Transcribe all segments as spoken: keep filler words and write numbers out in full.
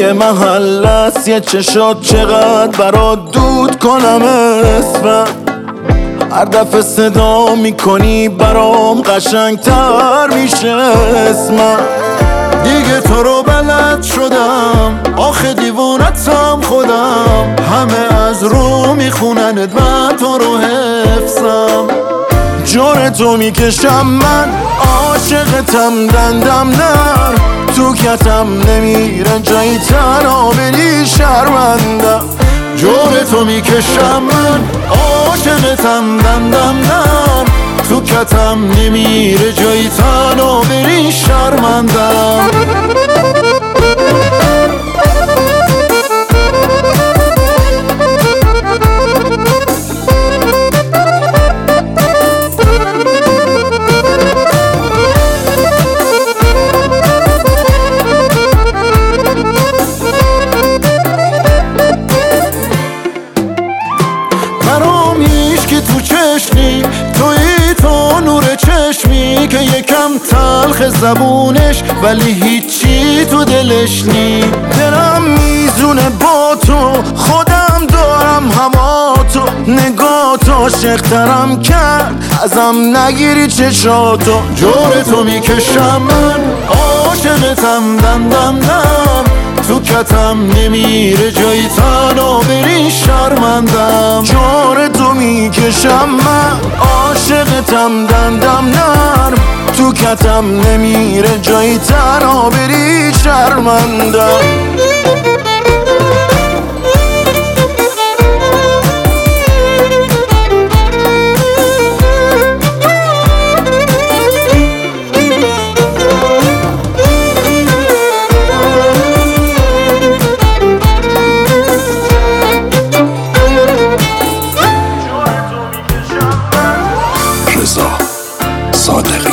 یه محل است، یه چشات چقدر برات دود کنم اسمم. هر دفعه صدا میکنی برام قشنگتر میشه اسمم. دیگه تو رو بلد شدم، آخه دیوونتم خودم. همه از رو میخونند من تو رو حفظم. جور تو میکشم من، عاشقتم دندم نر. تو کتم نمیره جایی تنها بری شرمندم. جور تو میکشم من، عاشقتم دندم نر. تو کتم نمیره جایی تنها بری شرمندم. برام هیچکی تو چشمی، توی تو نور چشمی که یکم تلخ زبونش ولی هیچی تو دلش نی. دلم میزونه با تو، خودم دارم هوا تو. نگاه تو عاشق‌ترم کرد، ازم نگیری چشاتو. جور تو میکشم من، عاشقتم دندم نم. تو کتم نمیره جایی تنها بری شرمندم. جور تو میکشم من، عاشقتم دندم نرم. تو کتم نمیره جایی تنها بری شرمندم. رضا صادقی،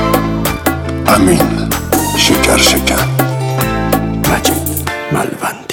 امین شکر شکن، مجید ملوند.